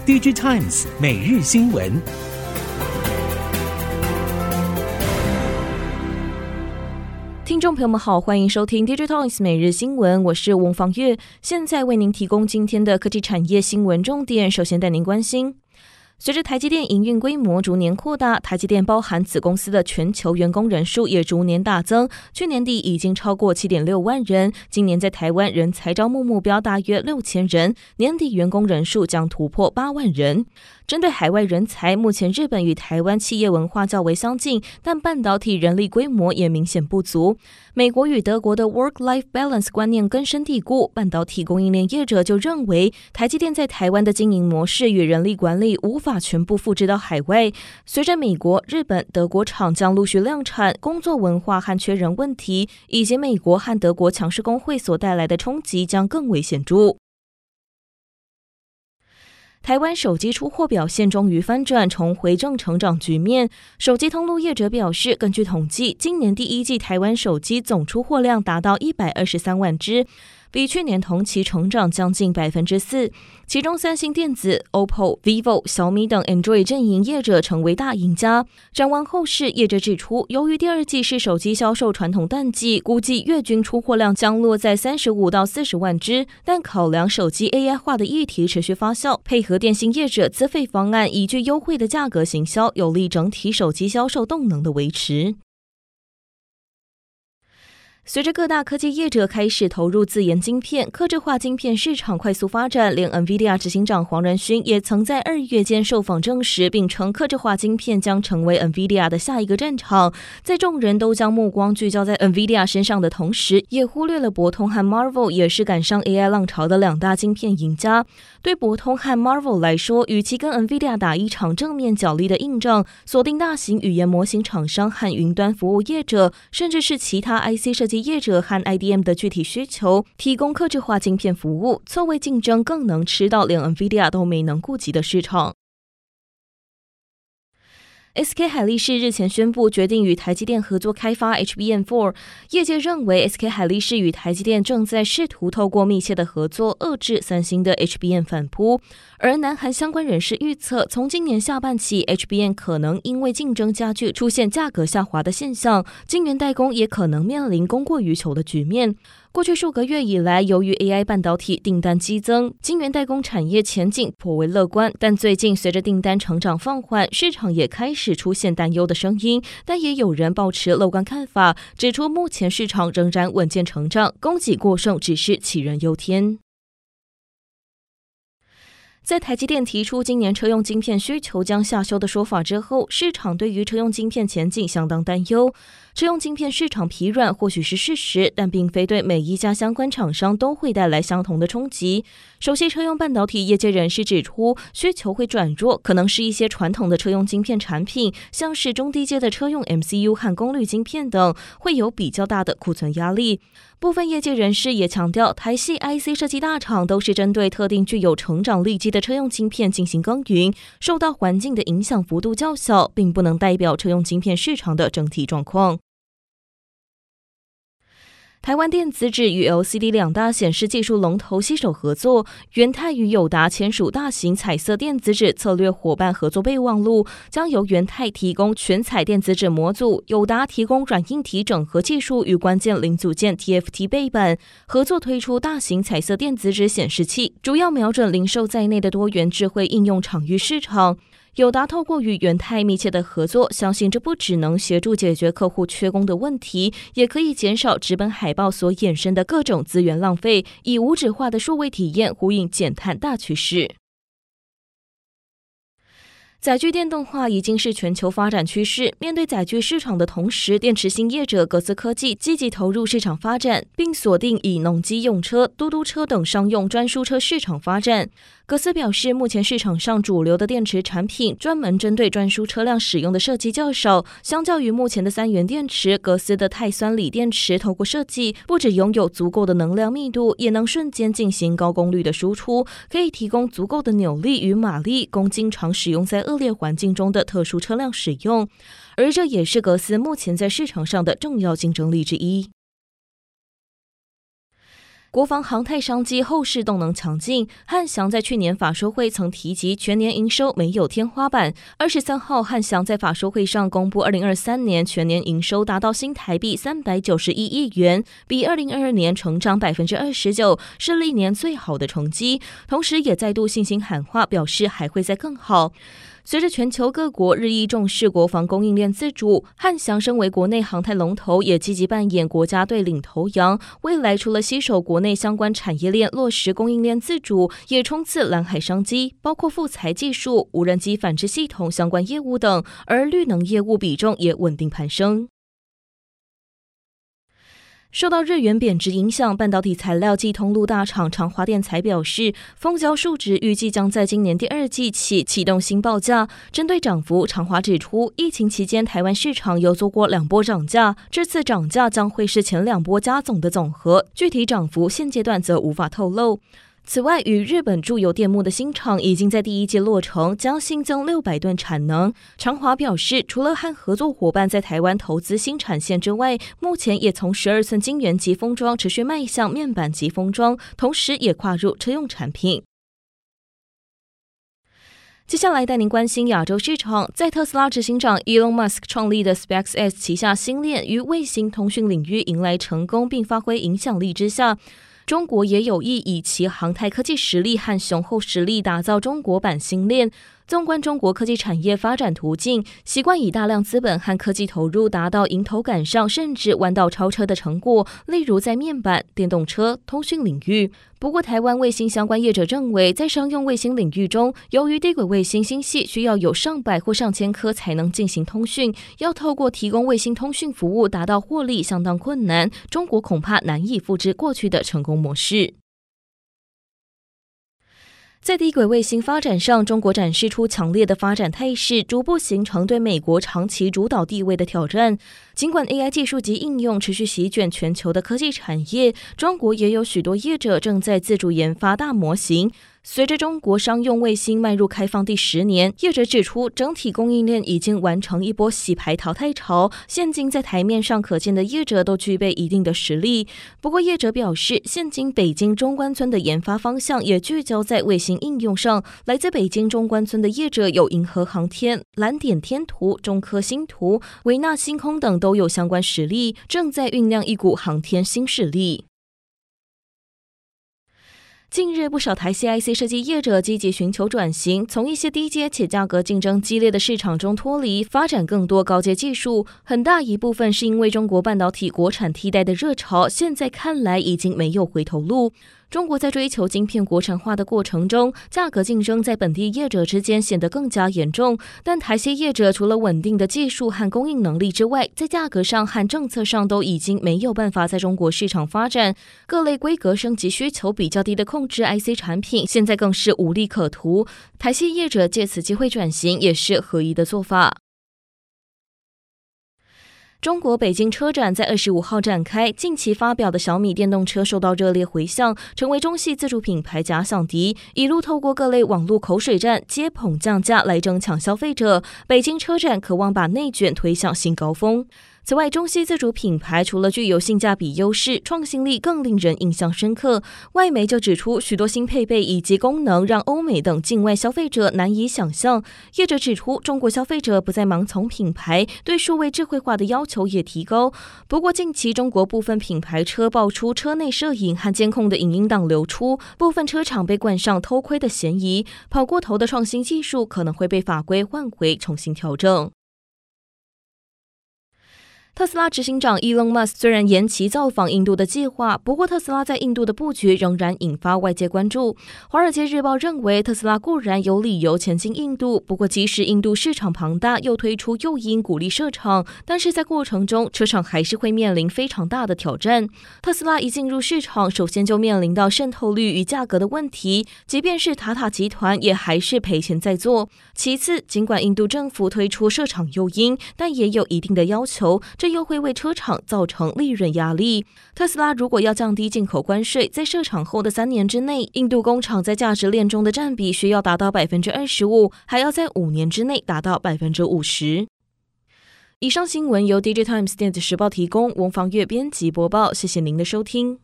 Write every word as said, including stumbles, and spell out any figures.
D J Times 每日新闻。 听众朋友们好，欢迎收听 D J Times 每日新闻，我是翁方月，现在为您提供今天的科技产业新闻重点。首先带您关心，随着台积电营运规模逐年扩大，台积电包含子公司的全球员工人数也逐年大增，去年底已经超过 七点六万人，今年在台湾人才招募目标大约六千人，年底员工人数将突破八万人。针对海外人才，目前日本与台湾企业文化较为相近，但半导体人力规模也明显不足。美国与德国的 work-life balance 观念根深蒂固，半导体供应链业者就认为，台积电在台湾的经营模式与人力管理无法全部复制到海外。随着美国、日本、德国厂将陆续量产，工作文化和缺人问题，以及美国和德国强势工会所带来的冲击将更为显著。台湾手机出货表现终于翻转，重回正成长局面。手机通路业者表示，根据统计，今年第一季台湾手机总出货量达到一百二十三万只，比去年同期成长将近 百分之四， 其中三星电子、O P P O、vivo、小米等 Android 阵营业者成为大赢家。展望后市，业者指出，由于第二季是手机销售传统淡季，估计月均出货量将落在三十五到四十万只，但考量手机 A I 化的议题持续发酵，配合电信业者资费方案，以具优惠的价格行销，有利整体手机销售动能的维持。随着各大科技业者开始投入自研晶片，客制化晶片市场快速发展，连 NVIDIA 执行长黄仁勋也曾在二月间受访证实，并称客制化晶片将成为 NVIDIA 的下一个战场。在众人都将目光聚焦在 NVIDIA 身上的同时，也忽略了博通和 Marvell 也是赶上 A I 浪潮的两大晶片赢家。对博通和 Marvell 来说，与其跟 NVIDIA 打一场正面角力的硬仗，锁定大型语言模型厂商和云端服务业者，甚至是其他 I C 设计业者和 I D M 的具体需求，提供客制化晶片服务，错位竞争更能吃到连 NVIDIA 都没能顾及的市场。S K 海力士日前宣布决定与台积电合作开发 H B M 四， 业界认为 S K 海力士与台积电正在试图透过密切的合作遏制三星的 H B M 反扑，而南韩相关人士预测，从今年下半起 H B M 可能因为竞争加剧出现价格下滑的现象，晶圆代工也可能面临供过于求的局面。过去数个月以来，由于 A I 半导体订单激增，晶圆代工产业前景颇为乐观，但最近随着订单成长放缓，市场也开始出现担忧的声音，但也有人抱持乐观看法，指出目前市场仍然稳健成长，供给过剩只是杞人忧天。在台积电提出今年车用晶片需求将下修的说法之后，市场对于车用晶片前景相当担忧。车用晶片市场疲软或许是事实，但并非对每一家相关厂商都会带来相同的冲击。熟悉车用半导体业界人士指出，需求会转弱，可能是一些传统的车用晶片产品，像是中低阶的车用 M C U 和功率晶片等，会有比较大的库存压力。部分业界人士也强调，台系 I C 设计大厂都是针对特定具有成长力基的车用晶片进行耕耘，受到环境的影响幅度较小，并不能代表车用晶片市场的整体状况。台湾电子纸与 L C D 两大显示技术龙头携手合作，元泰与友达签署大型彩色电子纸策略伙伴合作备忘录，将由元泰提供全彩电子纸模组，友达提供软硬体整合技术与关键零组件 T F T 背板，合作推出大型彩色电子纸显示器，主要瞄准零售在内的多元智慧应用场域市场。友达透过与元泰密切的合作，相信这不只能协助解决客户缺工的问题，也可以减少纸本海报所衍生的各种资源浪费，以无纸化的数位体验呼应减碳大趋势。载具电动化已经是全球发展趋势，面对载具市场的同时，电池新业者格斯科技积极投入市场发展，并锁定以农机用车、嘟嘟车等商用专输车市场发展。格斯表示，目前市场上主流的电池产品专门针对专输车辆使用的设计较少，相较于目前的三元电池，格斯的钛酸锂电池透过设计，不只拥有足够的能量密度，也能瞬间进行高功率的输出，可以提供足够的扭力与马力，供经常使用在恶劣环境中的特殊车辆使用，而这也是格斯目前在市场上的重要竞争力之一。 国防航太商机后市动能强劲，汉翔在去年法说会曾提及全年营收没有天花板。二十三号，汉翔在法说会上公布二零二三年全年营收达到新台币三百九十一亿元，比二零二二年成长百分之二十九，是历年最好的成绩。同时也再度信心喊话，表示还会再更好。随着全球各国日益重视国防供应链自主，汉翔身为国内航太龙头，也积极扮演国家队领头羊。未来除了携手国内相关产业链落实供应链自主，也冲刺蓝海商机，包括富材技术、无人机反制系统相关业务等，而绿能业务比重也稳定攀升。受到日元贬值影响，半导体材料及通路大厂长华电材表示，封交数值预计将在今年第二季起启动新报价。针对涨幅，长华指出，疫情期间台湾市场有做过两波涨价，这次涨价将会是前两波加总的总和，具体涨幅现阶段则无法透露。此外，与日本住友电木的新厂已经在第一季落成，将新增六百吨产能。长华表示，除了和合作伙伴在台湾投资新产线之外，目前也从十二寸晶圆级封装持续迈向面板级封装，同时也跨入车用产品。接下来带您关心亚洲市场，在特斯拉执行长 Elon Musk 创立的 SpaceX 旗下星链于卫星通讯领域迎来成功并发挥影响力之下，中国也有意以其航太科技实力和雄厚实力打造中国版星链。纵观中国科技产业发展途径，习惯以大量资本和科技投入达到迎头赶上甚至弯道超车的成果，例如在面板、电动车、通讯领域。不过台湾卫星相关业者认为，在商用卫星领域中，由于低轨卫星星系需要有上百或上千颗才能进行通讯，要透过提供卫星通讯服务达到获利相当困难，中国恐怕难以复制过去的成功模式。在低轨卫星发展上，中国展示出强烈的发展态势，逐步形成对美国长期主导地位的挑战。尽管 A I 技术及应用持续席卷全球的科技产业，中国也有许多业者正在自主研发大模型。随着中国商用卫星迈入开放第十年，业者指出，整体供应链已经完成一波洗牌淘汰潮，现今在台面上可见的业者都具备一定的实力。不过业者表示，现今北京中关村的研发方向也聚焦在卫星应用上，来自北京中关村的业者有银河航天、蓝点天图、中科星图、维纳星空等都有相关实力，正在酝酿一股航天新势力。近日，不少台系 I C 设计业者积极寻求转型，从一些低阶且价格竞争激烈的市场中脱离，发展更多高阶技术。很大一部分是因为中国半导体国产替代的热潮，现在看来已经没有回头路。中国在追求晶片国产化的过程中，价格竞争在本地业者之间显得更加严重。但台系业者除了稳定的技术和供应能力之外，在价格上和政策上都已经没有办法在中国市场发展。各类规格升级需求比较低的控制 I C 产品，现在更是无利可图。台系业者借此机会转型，也是合宜的做法。中国北京车展在二十五号展开，近期发表的小米电动车受到热烈回响，成为中系自主品牌假想敌，一路透过各类网络口水战、接捧降价来争抢消费者。北京车展渴望把内卷推向新高峰。此外，中系自主品牌除了具有性价比优势，创新力更令人印象深刻。外媒就指出，许多新配备以及功能让欧美等境外消费者难以想象。业者指出，中国消费者不再盲从品牌，对数位智慧化的要求也提高。不过，近期中国部分品牌车爆出车内摄影和监控的影音档流出，部分车厂被冠上偷窥的嫌疑，跑过头的创新技术可能会被法规换回重新调整。特斯拉执行长 Elon Musk 虽然延期造访印度的计划，不过特斯拉在印度的布局仍然引发外界关注。华尔街日报认为，特斯拉固然有理由前进印度，不过即使印度市场庞大，又推出诱因鼓励设厂，但是在过程中，车厂还是会面临非常大的挑战。特斯拉一进入市场，首先就面临到渗透率与价格的问题，即便是塔塔集团也还是赔钱在做。其次，尽管印度政府推出设厂诱因，但也有一定的要求，这又会为车厂造成利润压力。特斯拉如果要降低进口关税，在设厂后的三年之内，印度工厂在价值链中的占比需要达到 百分之二十五， 还要在五年之内达到 百分之五十。以上新闻由 D J Times 电子时报提供，翁方月编辑播报，谢谢您的收听。